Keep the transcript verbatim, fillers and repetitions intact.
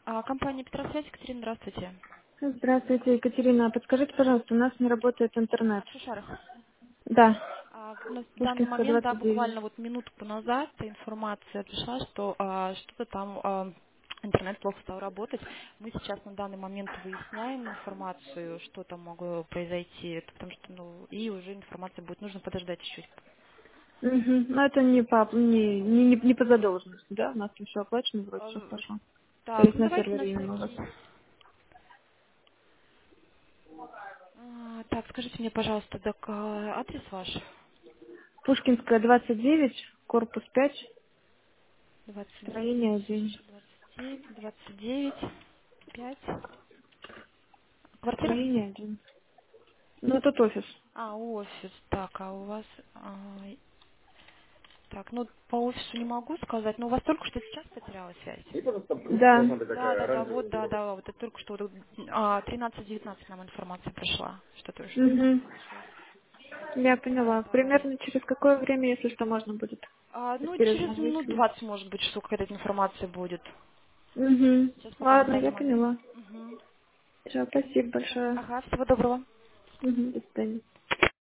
А, компания Петросвязь, Екатерина, здравствуйте. Здравствуйте, Екатерина. Подскажите, пожалуйста, у нас не работает интернет. А, в Шишарах. Да, А, у нас в данный Пушкинская, момент, да, двадцать девять. буквально вот минутку назад информация пришла, что а, что-то там а, интернет плохо стал работать. Мы сейчас на данный момент выясняем информацию, что там могло произойти, это потому что, ну, и уже информация будет, нужно подождать чуть-чуть. Угу. Но это не по, не, не, не не по задолженности, да? У нас там все оплачено, вроде все А, хорошо. То Так, есть ну на давайте на сервере именно у вас. всякий... А, так, скажите мне, пожалуйста, так, а, адрес ваш? Пушкинская, двадцать девять, корпус пять, двадцать девять, строение один. двадцать девять, двадцать девять, пять. Квартира? Строение один. Ну, этот офис. А, офис. Так, а у вас... а, так, ну, по офису не могу сказать, но у вас только что сейчас потерялась связь? Да. Да, да, да, вот, да, да, вот это только что вот, а, тринадцать девятнадцать нам информация пришла, что то что Угу. случилось. Я поняла. Да. Примерно через какое время, если что, можно будет А, ну, через перезвонить? минут двадцать, может быть, что какая-то информация будет. Угу. Сейчас пока на Ладно, данный я момент. поняла. Мгм. Все, спасибо большое. Ага, всего доброго. Угу. До свидания.